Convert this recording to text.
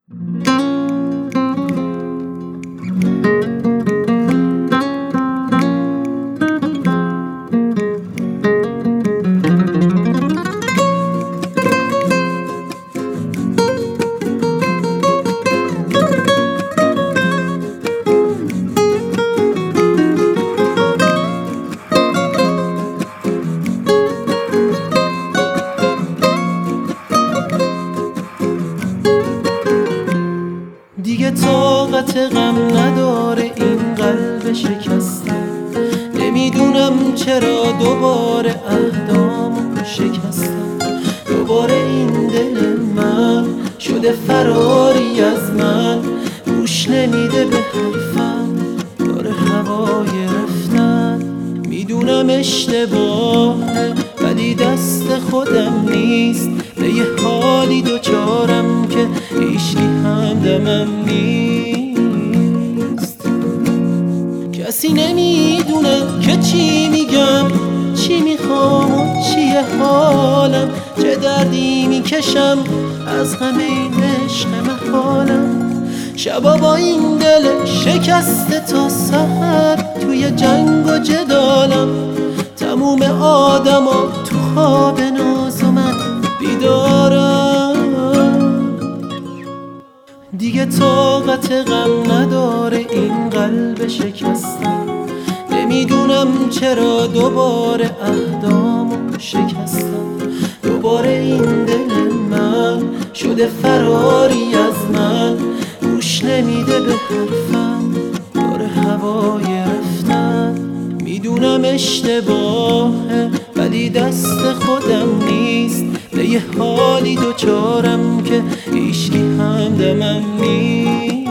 دیگه طاقت غم نداره این قلب شکسته، نمیدونم چرا دوباره عهدامو شکستم. دوباره این دل من شده فراری از من، گوش نمیده به حرفم، داره هوا گرفتن. میدونم اشتباهه ولی دست خودم نیست، به یه حالی دوچارم که هیچی همدمم نیست. کسی نمیدونه که چی میگم، چی میخوام و چیه حالم، چه دردی میکشم از همه این عشق محالم. شبا با این دل شکسته تا سحر توی جنگ و جدالم، تموم آدما تو خواب ناز و من بیدارم. دیگه طاقت غم نداره این قلب شکستم، نمیدونم چرا دوباره عهدامو شکستم. دوباره این دل من شده فراری از من، گوش نمیده به حرفم، داره هوا گرفتن. میدونم اشتباهه ولی دست خودم نیست، به یه حالی دوچارم که هیچکی همدمم نیست.